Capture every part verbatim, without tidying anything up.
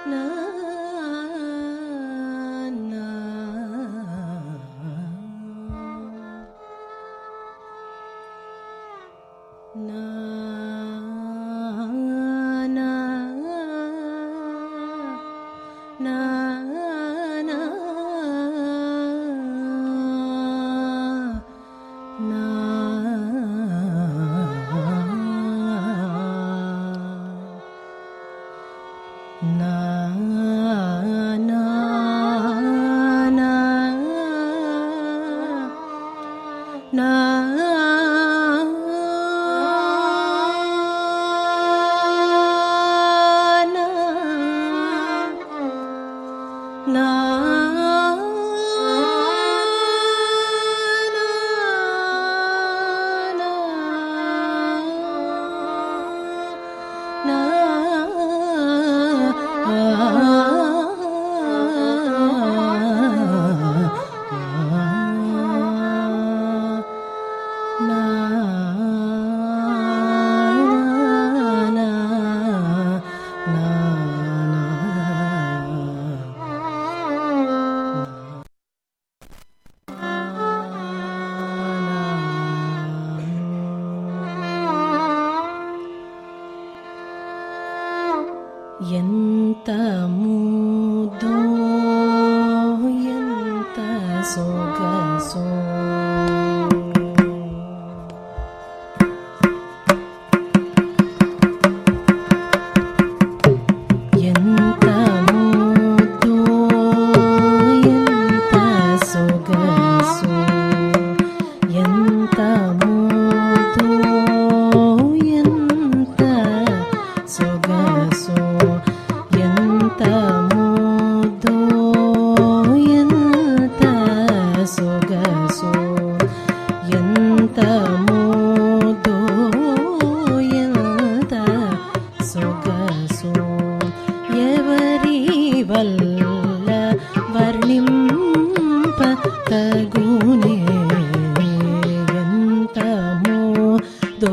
ఎంత ముదో ఎంత సొగసో ఎంత ముదో ఎంత సొగసో ఎంత ముదో ఎంత సొగసో ఎంత ముదో ఎంత సొగసో ఎంత ముదో ఎంత సొగసో ఎవరి వల్ల వర్ణింప తగునే ఎంత ముదో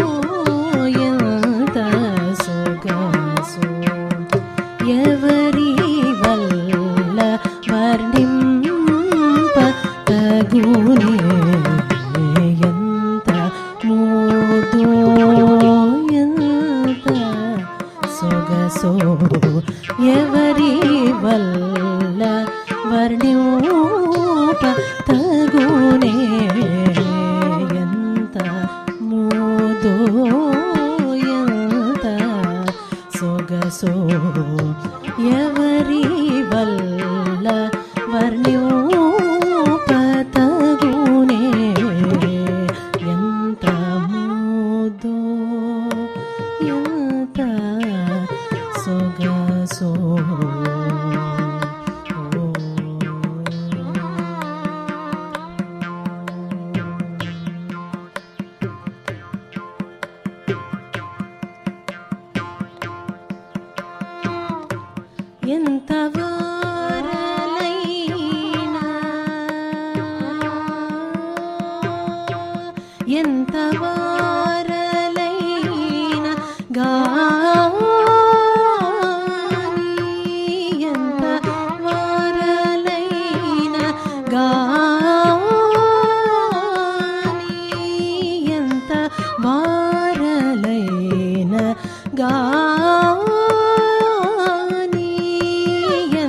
ఎంత సొగసో ఎవరి వల్ల వర్ణింప తగునే ఎంత ముదో ఎంత సొగసో ఎవరి వల్ల వర్ణింప తగునే ఎంత ముదో ఎంత సొగసో ఎవరి వల్ల వర్ణ్యోప తగునే ఎంత ముదో ఎంత సొగసో ఎంత వారలైనా ఎంత వారలైనా గాని ఎంత వారలైనా గాని ఎంత వారలైనా గాని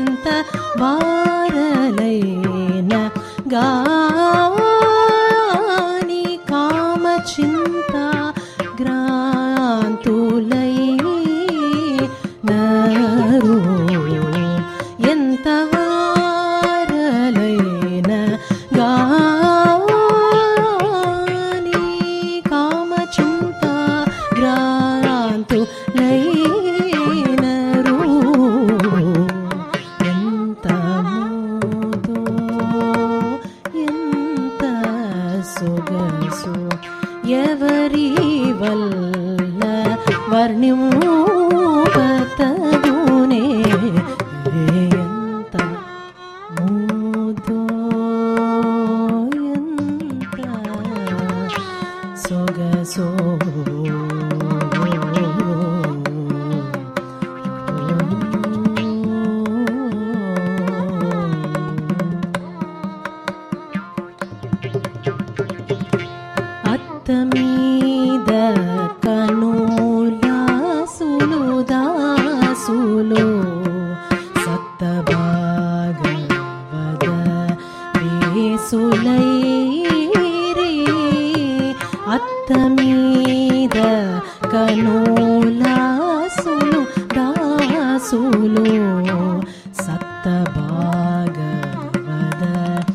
వేసులో సప్త భాగవద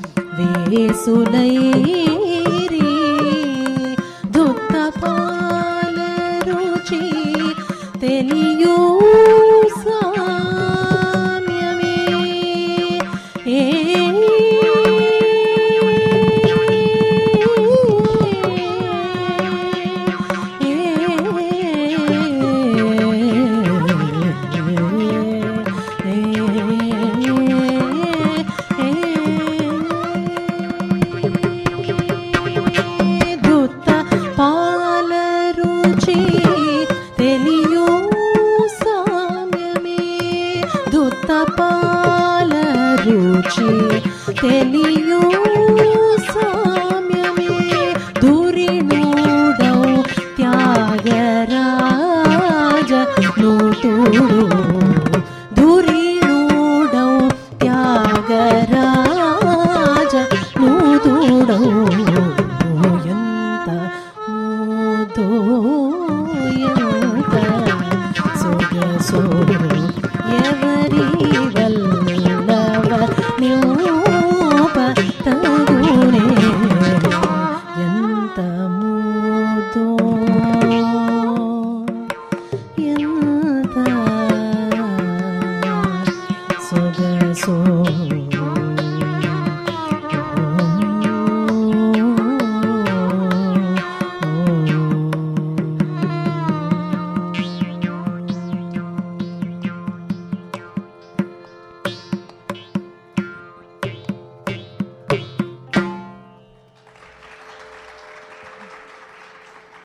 వేసులైరి దుత్త పాల రుచి తెలియు సామ్యమే ఏ పాల రుచి తెలియు సామ్యమే ధురినూడౌ త్యాగరాజ నూతుడు